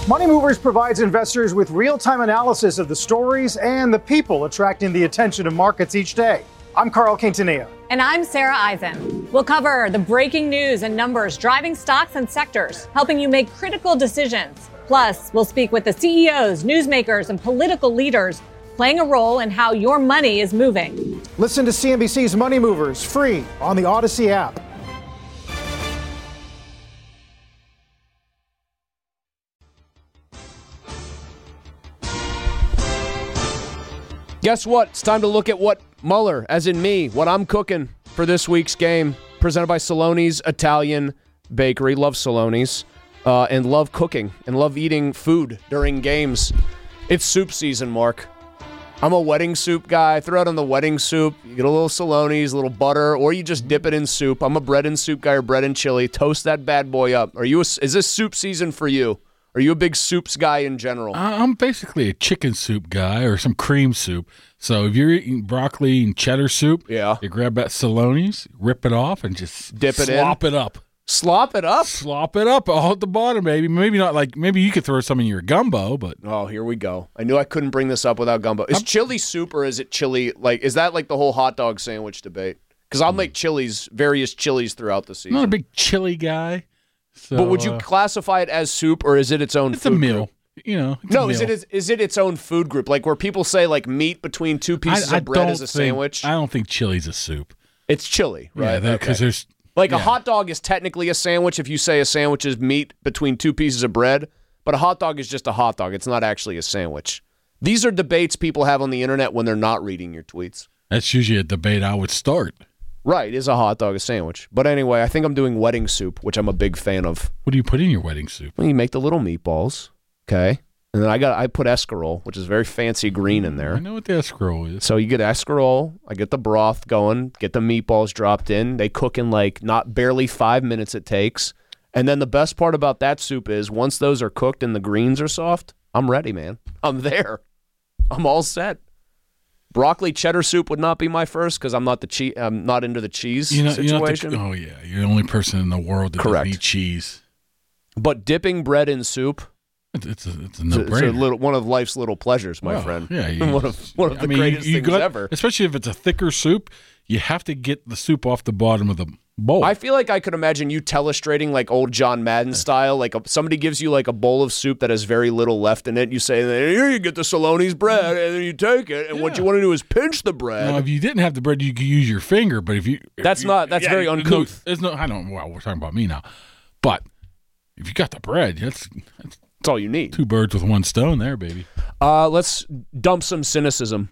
Money Movers provides investors with real-time analysis of the stories and the people attracting the attention of markets each day. I'm Carl Quintanilla. And I'm Sarah Eisen. We'll cover the breaking news and numbers driving stocks and sectors, helping you make critical decisions. Plus, we'll speak with the CEOs, newsmakers, and political leaders playing a role in how your money is moving. Listen to CNBC's Money Movers free on the Odyssey app. Guess what? It's time to look at what Mueller, as in me, what I'm cooking for this week's game, presented by Saloni's Italian Bakery. Love Saloni's and love cooking and love eating food during games. It's soup season, Mark. I'm a wedding soup guy. Throw it on the wedding soup. You get a little Saloni's, a little butter, or you just dip it in soup. I'm a bread and soup guy or bread and chili. Toast that bad boy up. Is this soup season for you? Are you a big soups guy in general? I'm basically a chicken soup guy or some cream soup. So if you're eating broccoli and cheddar soup, you grab that Saloni's, rip it off, and just dip it in. Slop it up. Slop it up? Slop it up all at the bottom, baby. Maybe not like, maybe you could throw some in your gumbo, but. Oh, here we go. I knew I couldn't bring this up without gumbo. Is chili soup or is it chili? Like, is that like the whole hot dog sandwich debate? Because I'll make various chilies throughout the season. I'm not a big chili guy. So, but would you classify it as soup or is it its own food It's a meal. Group? You know, no, is it its own food group? Like where people say like meat between two pieces of bread is a sandwich? I don't think chili's a soup. It's chili, right? Yeah, because there's a hot dog is technically a sandwich if you say a sandwich is meat between two pieces of bread, but a hot dog is just a hot dog. It's not actually a sandwich. These are debates people have on the internet when they're not reading your tweets. That's usually a debate I would start. Right, is a hot dog a sandwich? But anyway, I think I'm doing wedding soup, which I'm a big fan of. What do you put in your wedding soup? Well, you make the little meatballs, okay? And then I put escarole, which is very fancy green in there. I know what the escarole is. So you get escarole, I get the broth going, get the meatballs dropped in. They cook in barely 5 minutes it takes. And then the best part about that soup is once those are cooked and the greens are soft, I'm ready, man. I'm there. I'm all set. Broccoli cheddar soup would not be my first because I'm not into the cheese situation. You're the only person in the world that doesn't eat cheese. But dipping bread in soup, it's a no-brainer. It's one of life's little pleasures, my friend. Yeah, one of the greatest things ever. Especially if it's a thicker soup, you have to get the soup off the bottom of the bowl. I feel like I could imagine you telestrating like old John Madden style. Like somebody gives you like a bowl of soup that has very little left in it. You say, here you get the Saloni's bread, and then you take it, and what you want to do is pinch the bread. Now, if you didn't have the bread, you could use your finger. But that's very uncouth. We're talking about me now. But if you got the bread, that's all you need. Two birds with one stone there, baby. Let's dump some cynicism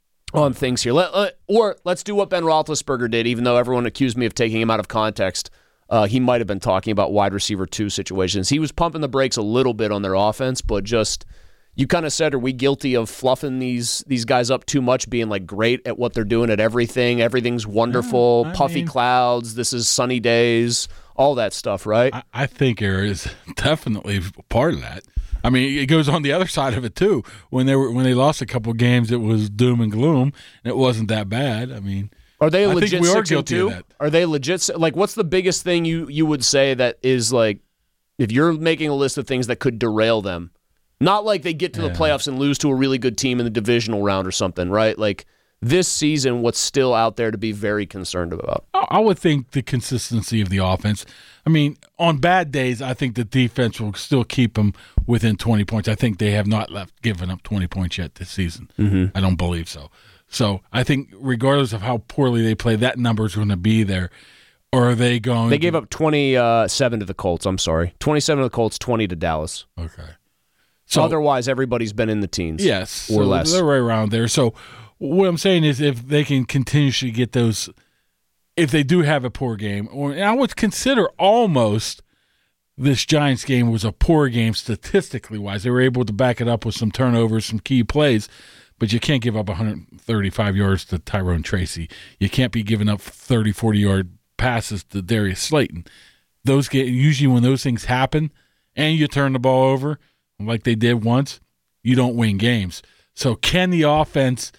on things here. Let's do what Ben Roethlisberger did, even though everyone accused me of taking him out of context. He might have been talking about wide receiver 2 situations. He was pumping the brakes a little bit on their offense, but just, you kind of said, are we guilty of fluffing these guys up too much, being like great at what they're doing at everything? Everything's wonderful, puffy clouds, this is sunny days, all that stuff, right? I think there is definitely part of that. I mean, it goes on the other side of it too. When they lost a couple of games, it was doom and gloom, and it wasn't that bad. I mean, are they legit? I think we are guilty of that. Are they legit? Like, what's the biggest thing you would say that is like, if you're making a list of things that could derail them, not like they get to the playoffs and lose to a really good team in the divisional round or something, right? Like this season, what's still out there to be very concerned about? I would think the consistency of the offense. I mean, on bad days, I think the defense will still keep them within 20 points. I think they have not given up 20 points yet this season. Mm-hmm. I don't believe so. So I think regardless of how poorly they play, that number is going to be there. Or are they going? They gave up 27 to the Colts. I'm sorry. 27 to the Colts, 20 to Dallas. Okay. So otherwise, everybody's been in the teens. Yes. Or less. They're right around there. So what I'm saying is if they can continuously get those, if they do have a poor game, and I would consider almost this Giants game was a poor game statistically wise. They were able to back it up with some turnovers, some key plays, but you can't give up 135 yards to Tyrone Tracy. You can't be giving up 30, 40-yard passes to Darius Slayton. Usually when those things happen and you turn the ball over like they did once, you don't win games. So can the offense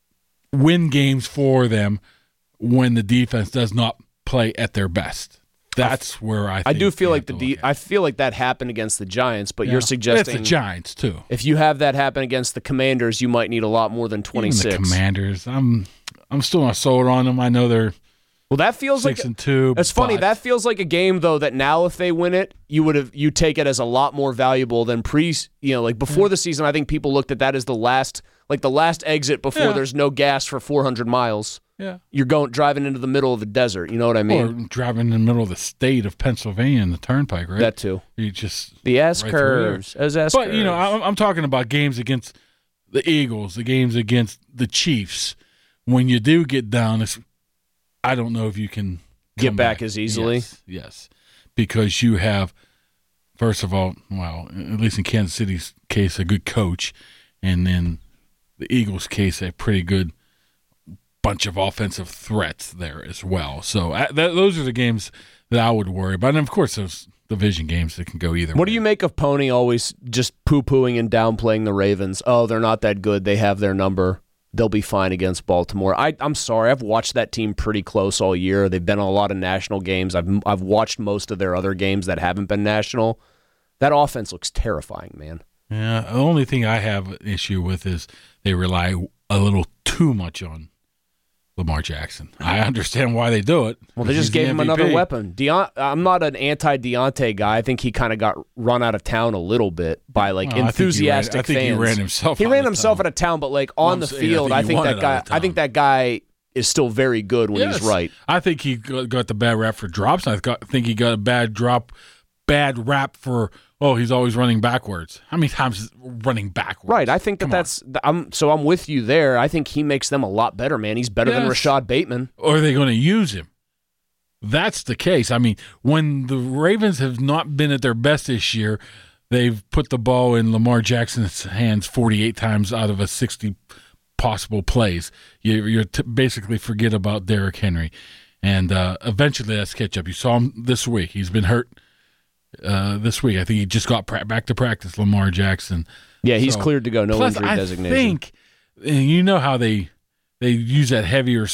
win games for them when the defense does not play at their best? That's where I think I do feel I feel like that happened against the Giants, but you're suggesting it's the Giants too. If you have that happen against the Commanders, you might need a lot more than 26. Even the Commanders, I'm still not sold on them. I know they're that feels 6-2. It's funny. That feels like a game though that now if they win it, you take it as a lot more valuable than before the season. I think people looked at that as the last exit before there's no gas for 400 miles. Yeah. You're driving into the middle of the desert. You know what I mean? Or driving in the middle of the state of Pennsylvania in the turnpike, right? That too. You just the S curves. But I'm talking about games against the Eagles, the games against the Chiefs. When you do get down, I don't know if you can get back as easily. Yes, because you have, first of all, at least in Kansas City's case, a good coach, and then the Eagles' case, a pretty good bunch of offensive threats there as well. So those are the games that I would worry about. And, of course, those division games that can go either way. What do you make of Pony always just poo-pooing and downplaying the Ravens? Oh, they're not that good. They have their number. They'll be fine against Baltimore. I'm sorry. I've watched that team pretty close all year. They've been on a lot of national games. I've watched most of their other games that haven't been national. That offense looks terrifying, man. Yeah, the only thing I have an issue with is they rely a little too much on Lamar Jackson. I understand why they do it. Well, they just gave him another weapon. I'm not an anti-Deontay guy. I think he kind of got run out of town a little bit by enthusiastic fans. I think he ran himself. Out of town, but on the field, I think that guy is still very good when he's right. I think he got the bad rap for drops. I think he got a bad rap for. Oh, he's always running backwards. How many times is running backwards? Right. I think I'm with you there. I think he makes them a lot better, man. He's better than Rashad Bateman. Or are they going to use him? That's the case. I mean, when the Ravens have not been at their best this year, they've put the ball in Lamar Jackson's hands 48 times out of a 60 possible plays. You basically forget about Derrick Henry. And eventually that's catch up. You saw him this week. He's been hurt. This week, I think he just got back to practice. Lamar Jackson, he's cleared to go. No injury designation. I think, you know how they use that heavier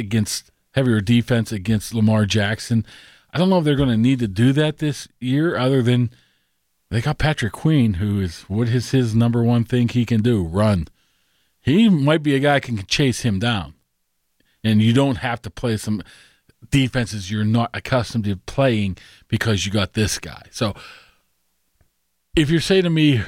defense against Lamar Jackson. I don't know if they're going to need to do that this year. Other than they got Patrick Queen, who is what is his number one thing he can do? Run. He might be a guy who can chase him down, and you don't have to play some defenses you're not accustomed to playing because you got this guy. So if you're saying to me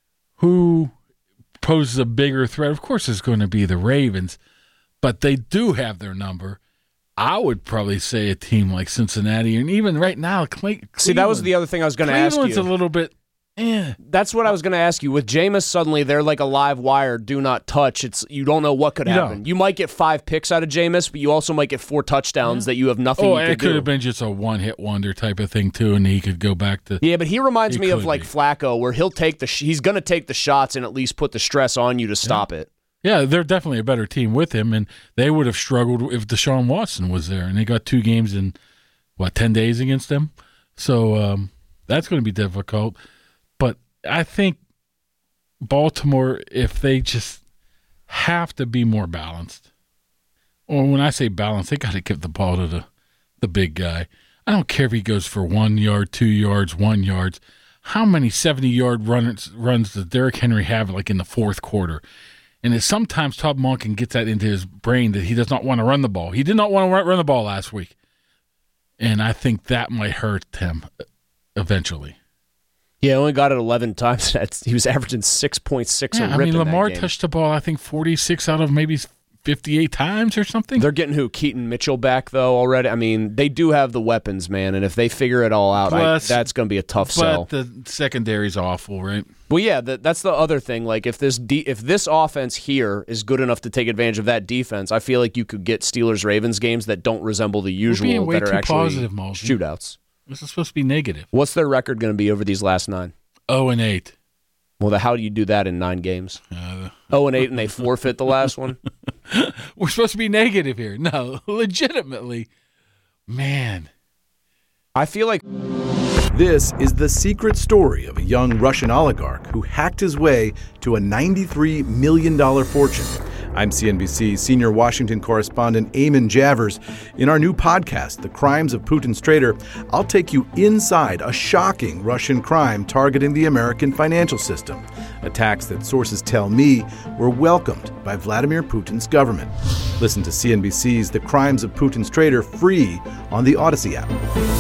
who poses a bigger threat, of course it's going to be the Ravens, but they do have their number. I would probably say a team like Cincinnati, and even right now, Cleveland. See, that was the other thing I was going to ask you. Cleveland's a little bit That's what I was going to ask you. With Jameis, suddenly they're like a live wire, do not touch. You don't know what could happen. You might get 5 picks out of Jameis, but you also might get 4 touchdowns that you have nothing you could do. It could have been just a one-hit wonder type of thing, too, and he could go back to... Yeah, but he reminds me of like Flacco, where he's going to take the shots and at least put the stress on you to stop it. Yeah, they're definitely a better team with him, and they would have struggled if Deshaun Watson was there, and they got 2 games in, 10 days against them? So that's going to be difficult. But I think Baltimore, if they just have to be more balanced, or when I say balanced, they got to give the ball to the big guy. I don't care if he goes for 1 yard, 2 yards, 1 yard. How many 70-yard runs does Derrick Henry have like in the fourth quarter? And it's sometimes Todd Monken gets that into his brain that he does not want to run the ball. He did not want to run the ball last week. And I think that might hurt him eventually. Yeah, only got it 11 times. He was averaging 6.6 a rip. I mean, Lamar touched the ball, I think, 46 out of maybe 58 times or something. They're getting Keaton Mitchell back, though, already. I mean, they do have the weapons, man, and if they figure it all out, that's going to be a tough sell. But the secondary's awful, right? Well, yeah, that's the other thing. Like, if this offense here is good enough to take advantage of that defense, I feel like you could get Steelers-Ravens games that don't resemble the usual that are actually positive, shootouts. This is supposed to be negative. What's their record going to be over these last 9? 0-8. Well, how do you do that in 9 games? 0-8, and they forfeit the last one? We're supposed to be negative here. No, legitimately. Man. I feel like... This is the secret story of a young Russian oligarch who hacked his way to a $93 million fortune. I'm CNBC senior Washington correspondent Eamon Javers. In our new podcast, The Crimes of Putin's Traitor, I'll take you inside a shocking Russian crime targeting the American financial system. Attacks that sources tell me were welcomed by Vladimir Putin's government. Listen to CNBC's The Crimes of Putin's Traitor free on the Odyssey app.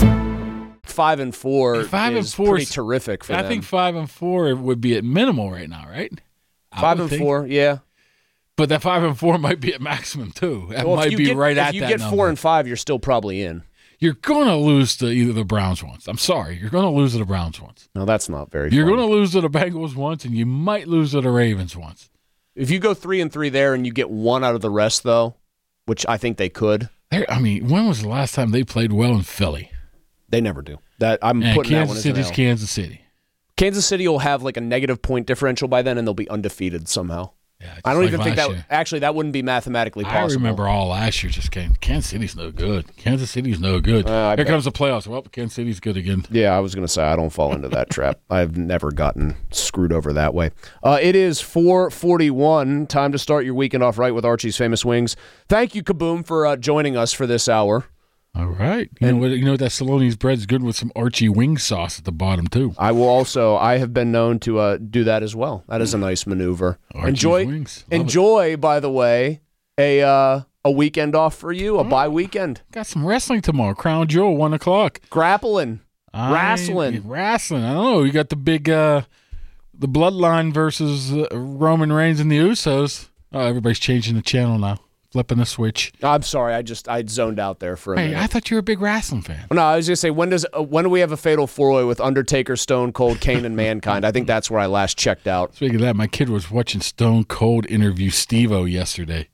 5-4 is pretty terrific for them. I think 5-4 would be at minimal right now, right? 5-4, yeah. But that 5-4 might be at maximum too. That might be right at that number. If you get 4-5, you're still probably in. You're going to lose to either the Browns once. I'm sorry. You're going to lose to the Browns once. No, that's not very You're going to lose to the Bengals once, and you might lose to the Ravens once. If you go 3-3 there and you get one out of the rest, though, which I think they could. When was the last time they played well in Philly? They never do. Putting that one Kansas City's Kansas City. Kansas City will have like a negative point differential by then, and they'll be undefeated somehow. Yeah, I don't even think that actually that wouldn't be mathematically possible. I remember all last year just Kansas City's no good. Kansas City's no good. Here comes the playoffs. Well, Kansas City's good again. Yeah, I was going to say I don't fall into that trap. I've never gotten screwed over that way. It is 4:41. Time to start your weekend off right with Archie's Famous Wings. Thank you, Kaboom, for joining us for this hour. All right. You know that Saloni's bread's good with some Archie wing sauce at the bottom, too. I have been known to do that as well. That is a nice maneuver. Enjoy, by the way, a weekend off for you, a bye weekend. Got some wrestling tomorrow. Crown Jewel, 1 o'clock. Wrestling. I don't know. You got the big, the Bloodline versus Roman Reigns and the Usos. Oh, everybody's changing the channel now. Flipping the switch. I'm sorry, I zoned out there for a minute. I thought you were a big wrestling fan. No, I was going to say, when do we have a fatal four-way with Undertaker, Stone Cold, Kane, and Mankind? I think that's where I last checked out. Speaking of that, my kid was watching Stone Cold interview Steve-O yesterday.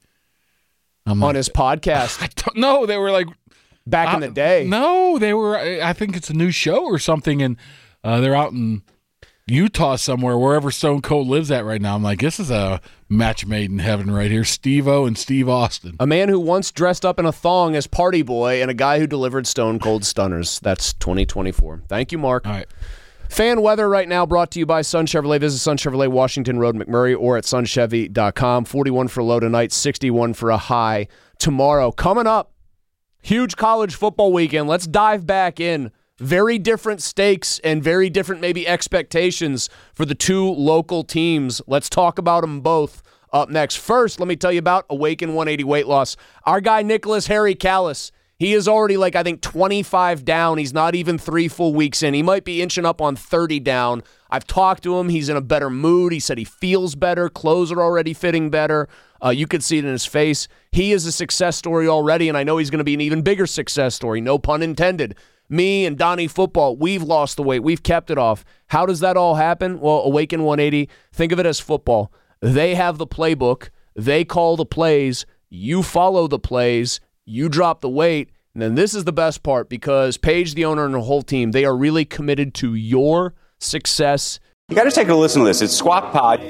On his podcast? I don't know. They were like... Back in the day. No, they were... I think it's a new show or something, and they're out in Utah somewhere, wherever Stone Cold lives at right now. I'm like, this is a match made in heaven right here. Steve-O and Steve Austin. A man who once dressed up in a thong as Party Boy and a guy who delivered Stone Cold Stunners. That's 2024. Thank you, Mark. All right. Fan weather right now brought to you by Sun Chevrolet. Visit Sun Chevrolet, Washington Road, McMurray, or at sunchevy.com. 41 for a low tonight, 61 for a high tomorrow. Coming up, huge college football weekend. Let's dive back in. Very different stakes and very different maybe expectations for the two local teams. Let's talk about them both up next. First, let me tell you about Awaken 180 Weight Loss. Our guy Nicholas Harry Callis, he is already 25 down. He's not even 3 full weeks in. He might be inching up on 30 down. I've talked to him. He's in a better mood. He said he feels better. Clothes are already fitting better. You could see it in his face. He is a success story already, and I know he's going to be an even bigger success story. No pun intended. Me and Donnie Football, we've lost the weight. We've kept it off. How does that all happen? Well, Awaken 180, think of it as football. They have the playbook. They call the plays. You follow the plays. You drop the weight. And then this is the best part because Paige, the owner, and her whole team, they are really committed to your success. You got to take a listen to this. It's Squawk Pod.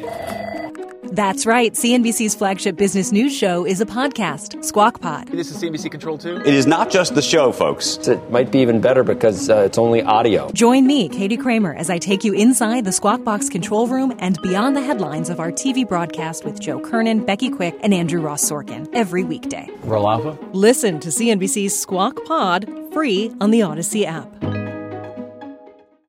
That's right. CNBC's flagship business news show is a podcast, Squawk Pod. This is CNBC Control 2? It is not just the show, folks. It might be even better because it's only audio. Join me, Katie Kramer, as I take you inside the Squawk Box control room and beyond the headlines of our TV broadcast with Joe Kernan, Becky Quick, and Andrew Ross Sorkin every weekday. Roll Alpha? Listen to CNBC's Squawk Pod free on the Odyssey app.